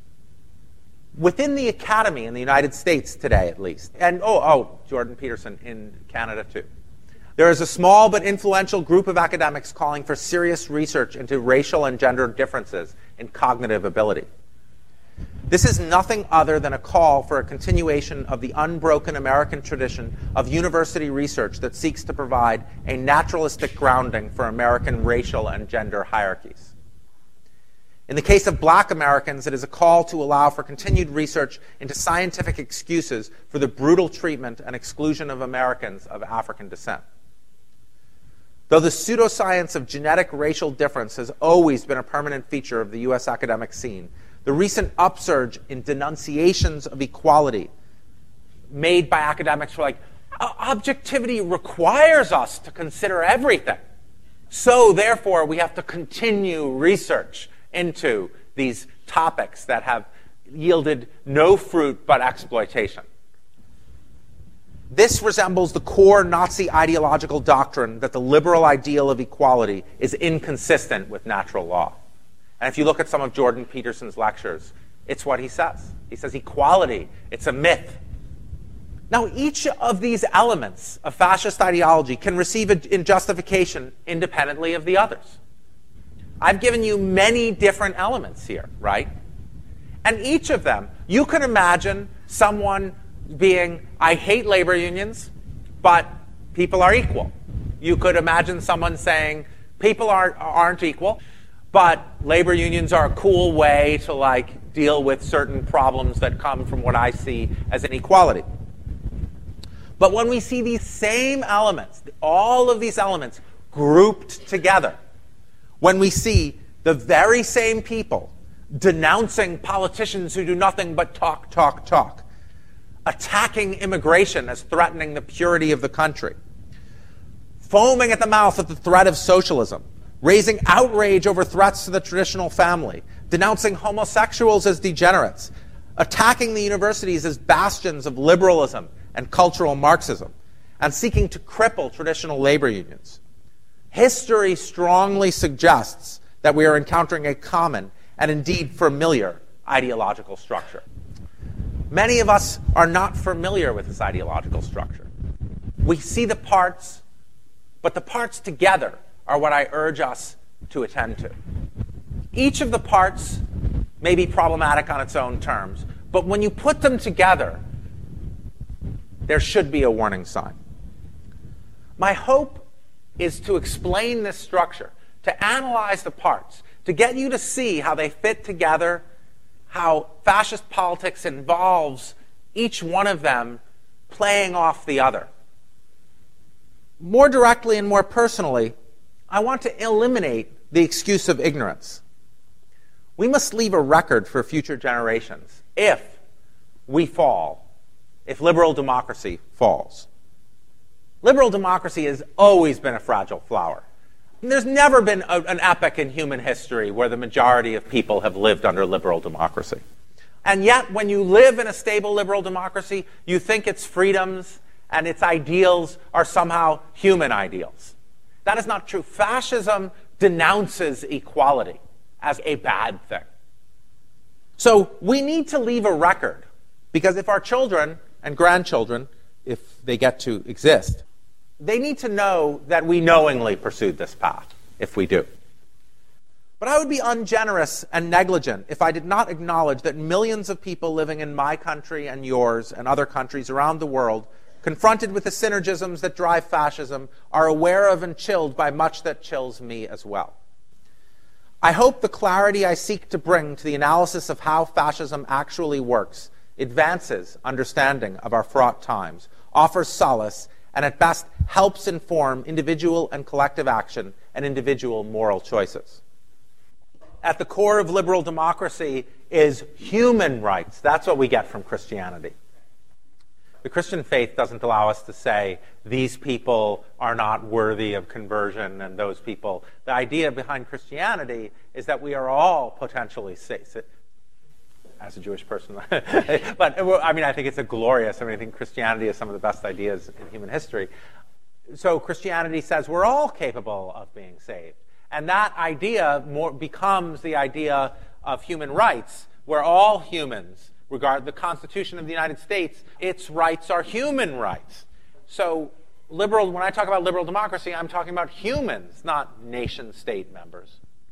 Within the academy in the United States today, at least, and oh, oh, Jordan Peterson in Canada too, there is a small but influential group of academics calling for serious research into racial and gender differences in cognitive ability. This is nothing other than a call for a continuation of the unbroken American tradition of university research that seeks to provide a naturalistic grounding for American racial and gender hierarchies. In the case of black Americans, it is a call to allow for continued research into scientific excuses for the brutal treatment and exclusion of Americans of African descent. Though the pseudoscience of genetic racial difference has always been a permanent feature of the U S academic scene, the recent upsurge in denunciations of equality made by academics who are like, objectivity requires us to consider everything. So therefore, we have to continue research into these topics that have yielded no fruit but exploitation. This resembles the core Nazi ideological doctrine that the liberal ideal of equality is inconsistent with natural law. And if you look at some of Jordan Peterson's lectures, it's what he says. He says equality, it's a myth. Now, each of these elements of fascist ideology can receive a, in justification independently of the others. I've given you many different elements here, right? And each of them, you can imagine someone being, I hate labor unions, but people are equal. You could imagine someone saying, people aren't, aren't equal, but labor unions are a cool way to like deal with certain problems that come from what I see as inequality. But when we see these same elements, all of these elements grouped together, when we see the very same people denouncing politicians who do nothing but talk, talk, talk, attacking immigration as threatening the purity of the country, foaming at the mouth at the threat of socialism, raising outrage over threats to the traditional family, denouncing homosexuals as degenerates, attacking the universities as bastions of liberalism and cultural Marxism, and seeking to cripple traditional labor unions. History strongly suggests that we are encountering a common and indeed familiar ideological structure. Many of us are not familiar with this ideological structure. We see the parts, but the parts together are what I urge us to attend to. Each of the parts may be problematic on its own terms, but when you put them together, there should be a warning sign. My hope is to explain this structure, to analyze the parts, to get you to see how they fit together, how fascist politics involves each one of them playing off the other. More directly and more personally, I want to eliminate the excuse of ignorance. We must leave a record for future generations if we fall, if liberal democracy falls. Liberal democracy has always been a fragile flower. There's never been a, an epoch in human history where the majority of people have lived under liberal democracy. And yet, when you live in a stable liberal democracy, you think its freedoms and its ideals are somehow human ideals. That is not true. Fascism denounces equality as a bad thing. So we need to leave a record, because if our children and grandchildren, if they get to exist, they need to know that we knowingly pursued this path, if we do. But I would be ungenerous and negligent if I did not acknowledge that millions of people living in my country and yours and other countries around the world, confronted with the synergisms that drive fascism, are aware of and chilled by much that chills me as well. I hope the clarity I seek to bring to the analysis of how fascism actually works advances understanding of our fraught times, offers solace, and at best helps inform individual and collective action and individual moral choices. At the core of liberal democracy is human rights. That's what we get from Christianity. The Christian faith doesn't allow us to say, these people are not worthy of conversion and those people. The idea behind Christianity is that we are all potentially safe. As a Jewish person. But, I mean, I think it's a glorious, I mean, I think Christianity is some of the best ideas in human history. So Christianity says we're all capable of being saved. And that idea more becomes the idea of human rights, where all humans, regard the Constitution of the United States, its rights are human rights. So liberal, when I talk about liberal democracy, I'm talking about humans, not nation-state members.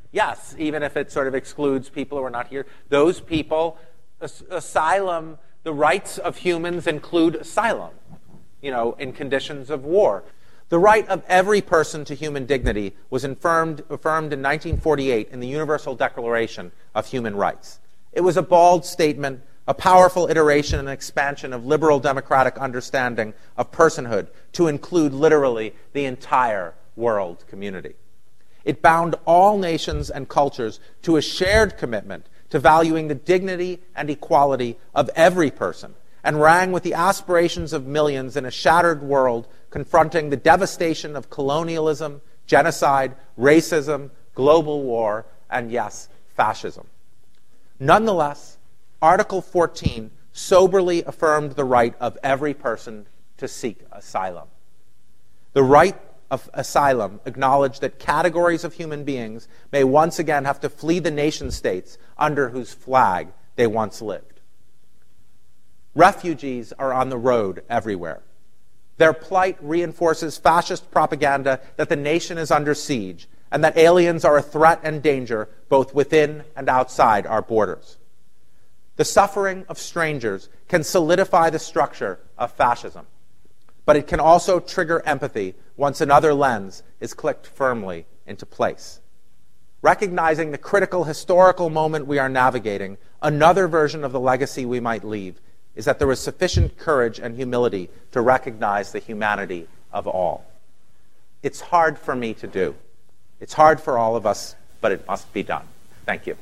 Yes, even if it sort of excludes people who are not here. Those people, as- asylum, the rights of humans include asylum, you know, in conditions of war. The right of every person to human dignity was affirmed, affirmed in nineteen forty-eight in the Universal Declaration of Human Rights. It was a bold statement, a powerful iteration and expansion of liberal democratic understanding of personhood to include literally the entire world community. It bound all nations and cultures to a shared commitment to valuing the dignity and equality of every person, and rang with the aspirations of millions in a shattered world confronting the devastation of colonialism, genocide, racism, global war, and yes, fascism. Nonetheless, Article fourteen soberly affirmed the right of every person to seek asylum. The right of asylum acknowledged that categories of human beings may once again have to flee the nation states under whose flag they once lived. Refugees are on the road everywhere. Their plight reinforces fascist propaganda that the nation is under siege and that aliens are a threat and danger both within and outside our borders. The suffering of strangers can solidify the structure of fascism, but it can also trigger empathy once another lens is clicked firmly into place. Recognizing the critical historical moment we are navigating, another version of the legacy we might leave is that there was sufficient courage and humility to recognize the humanity of all. It's hard for me to do. It's hard for all of us, but it must be done. Thank you.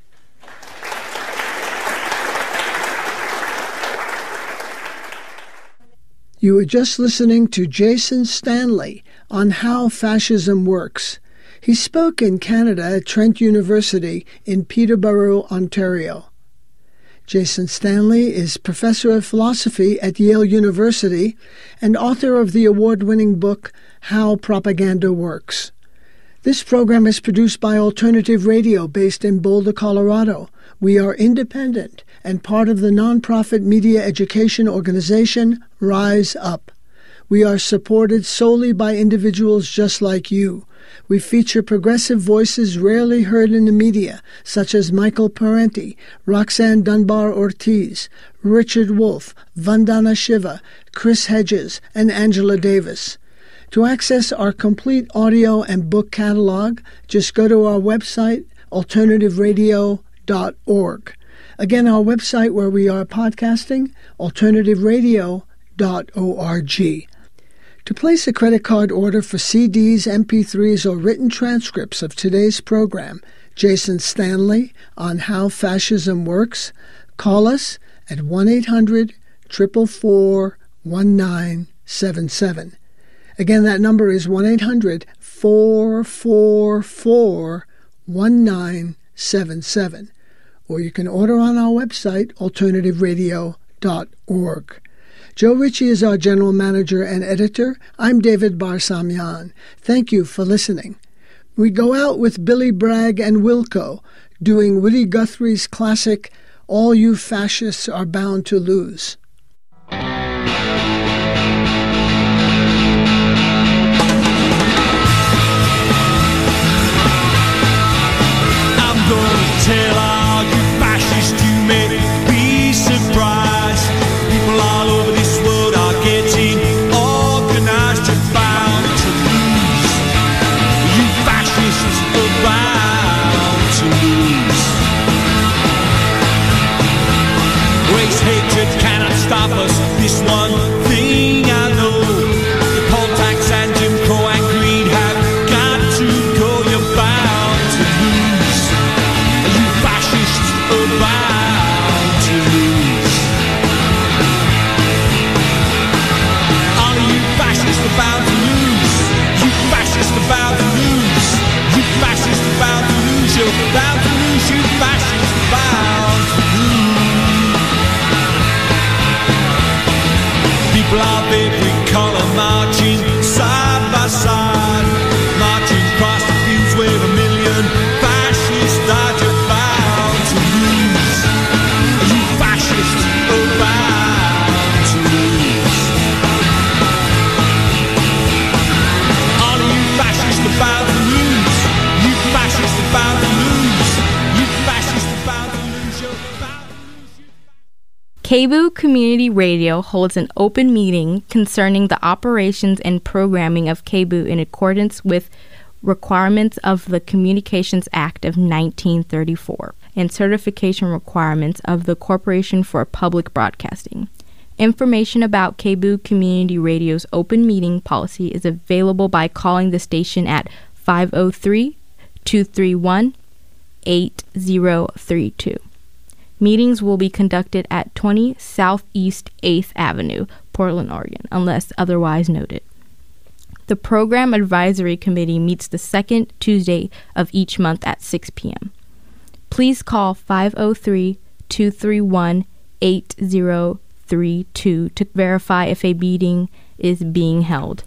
You were just listening to Jason Stanley on how fascism works. He spoke in Canada at Trent University in Peterborough, Ontario. Jason Stanley is professor of philosophy at Yale University and author of the award-winning book, How Propaganda Works. This program is produced by Alternative Radio based in Boulder, Colorado. We are independent and part of the nonprofit media education organization Rise Up. We are supported solely by individuals just like you. We feature progressive voices rarely heard in the media, such as Michael Parenti, Roxanne Dunbar-Ortiz, Richard Wolff, Vandana Shiva, Chris Hedges, and Angela Davis. To access our complete audio and book catalog, just go to our website, alternative radio dot org. Again, our website where we are podcasting, alternative radio dot org. To place a credit card order for C Ds, M P threes, or written transcripts of today's program, Jason Stanley on How Fascism Works, call us at one eight hundred, four four four, one nine seven seven. Again, that number is one eight hundred, four four four, one nine seven seven. Or you can order on our website, alternative radio dot org. Joe Ritchie is our general manager and editor. I'm David Barsamian. Thank you for listening. We go out with Billy Bragg and Wilco doing Woody Guthrie's classic, All You Fascists Are Bound to Lose. I'm gonna tell all you fascists you may be surprised. People all over this world are getting organized. You're bound to lose. You fascists are bound to lose. Race hatred cannot stop us. This one thing I know. The poll tax and Jim Crow and greed have got to go. You're bound to lose. You fascists are bound to lose. All of you fascists are bound to lose. You fascists are bound to lose. You fascists are bound to lose. You're bound to lose. You fascists are bound to lose. People of every color marching side by side, marching across the fields where a million fascists died. You're bound to lose. You fascists are bound to lose. All of you fascists are bound to lose. You fascists are bound KBOO Community Radio holds an open meeting concerning the operations and programming of KBOO in accordance with requirements of the Communications Act of nineteen thirty-four and certification requirements of the Corporation for Public Broadcasting. Information about KBOO Community Radio's open meeting policy is available by calling the station at five oh three, two three one, eight oh three two. Meetings will be conducted at twenty Southeast eighth Avenue, Portland, Oregon, unless otherwise noted. The Program Advisory Committee meets the second Tuesday of each month at six p.m. Please call five oh three, two three one, eight oh three two to verify if a meeting is being held.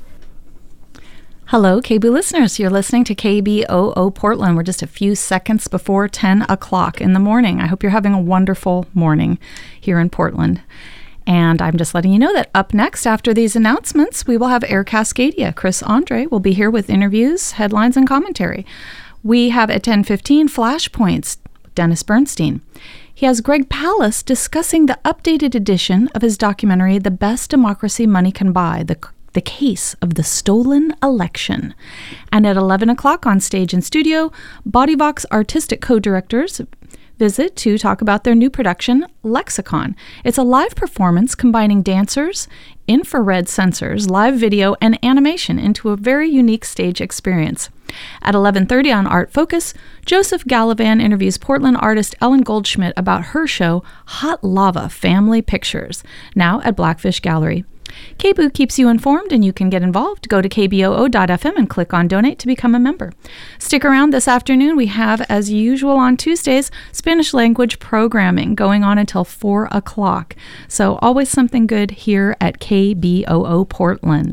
Hello, KBOO listeners. You're listening to K B O O Portland. We're just a few seconds before ten o'clock in the morning. I hope you're having a wonderful morning here in Portland. And I'm just letting you know that up next after these announcements, we will have Air Cascadia. Chris Andre will be here with interviews, headlines, and commentary. We have at ten fifteen Flashpoints, Dennis Bernstein. He has Greg Palast discussing the updated edition of his documentary, The Best Democracy Money Can Buy, the The Case of the Stolen Election. And at eleven o'clock on stage and studio, BodyVox artistic co-directors visit to talk about their new production, Lexicon. It's a live performance combining dancers, infrared sensors, live video, and animation into a very unique stage experience. At eleven thirty on Art Focus, Joseph Gallivan interviews Portland artist Ellen Goldschmidt about her show, Hot Lava Family Pictures, now at Blackfish Gallery. KBOO keeps you informed, and you can get involved. Go to k b o o dot f m and click on Donate to become a member. Stick around this afternoon. We have, as usual on Tuesdays, Spanish language programming going on until four o'clock. So always something good here at K B O O Portland.